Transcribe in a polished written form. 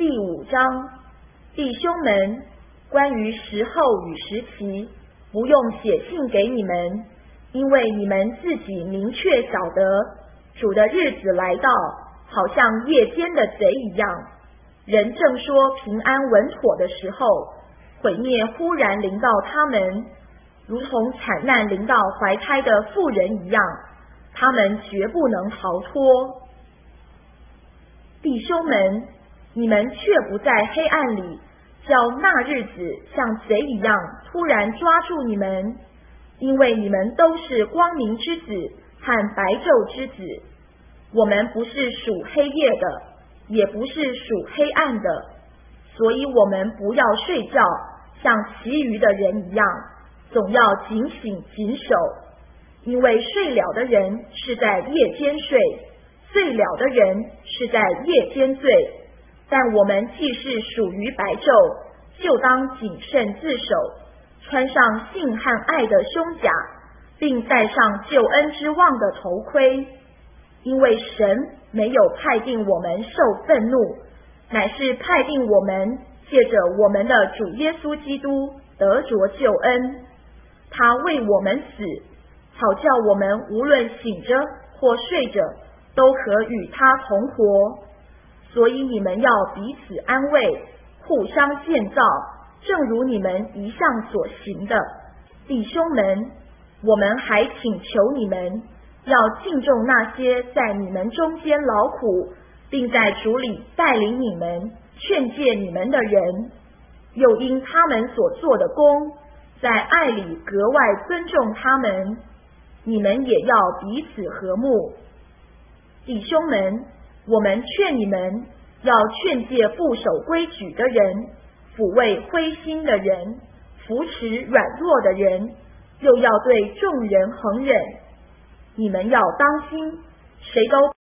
第5章，弟兄们，关于时候与时期，不用写信给你们，因为你们自己明确晓得，主的日子来到，好像夜间的贼一样。人正说平安稳妥的时候，毁灭忽然临到他们，如同惨难临到怀胎的妇人一样，他们绝不能逃脱。弟兄们，你们却不在黑暗里，叫那日子像贼一样突然抓住你们，因为你们都是光明之子和白昼之子。我们不是属黑夜的，也不是属黑暗的，所以我们不要睡觉，像其余的人一样，总要警醒谨守。因为睡了的人是在夜间睡，醉了的人是在夜间醉。但我们既是属于白昼，就当谨慎自守，穿上信和爱的胸甲，并戴上救恩之望的头盔。因为神没有派定我们受愤怒，乃是派定我们借着我们的主耶稣基督得着救恩。他为我们死，好叫我们无论醒着或睡着，都可与他同活。所以你们要彼此安慰，互相建造，正如你们一向所行的。弟兄们，我们还请求你们要敬重那些在你们中间劳苦，并在主里带领你们、劝诫你们的人，又因他们所做的工，在爱里格外尊重他们。你们也要彼此和睦。弟兄们，我们劝你们要劝诫不守规矩的人，抚慰灰心的人，扶持软弱的人，又要对众人恒忍。你们要当心，谁都